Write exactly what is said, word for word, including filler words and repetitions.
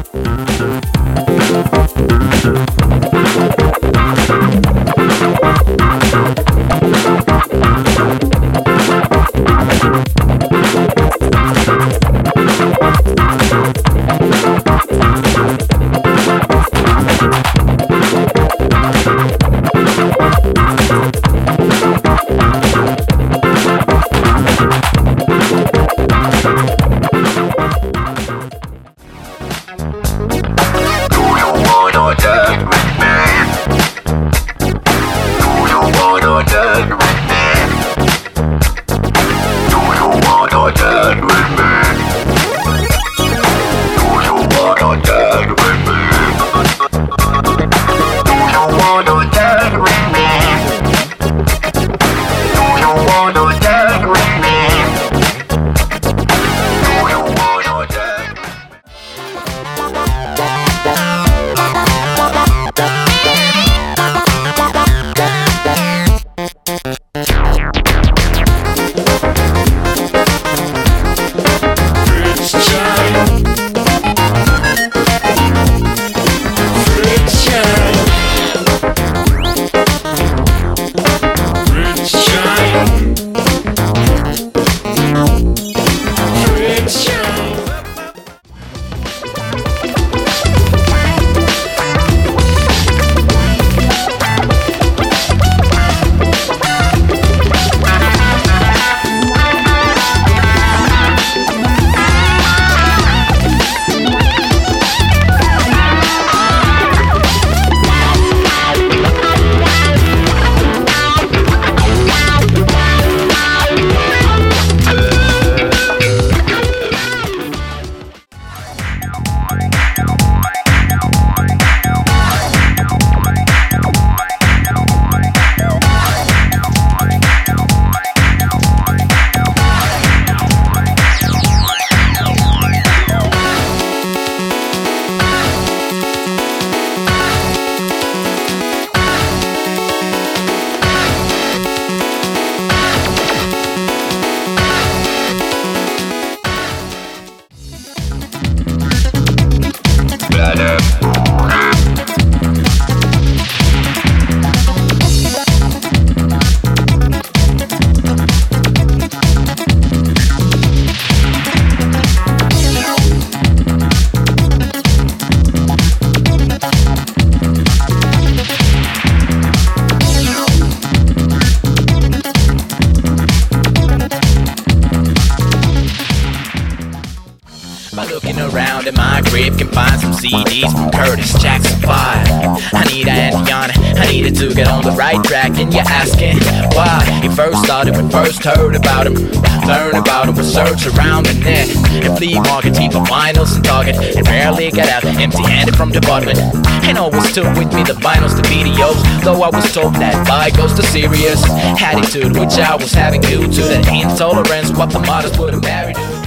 Around in my crib can find some C Ds from Curtis Jackson five. I need a Indiana, I needed to get on the right track. And you're asking why he first started, when first heard about him. Learn about him, research around the net. And flea market, cheap for vinyls and Target. And rarely get out empty-handed from department. And always took with me the vinyls, the videos. Though I was told that buy goes to serious attitude, which I was having due to the intolerance what the models would have married to.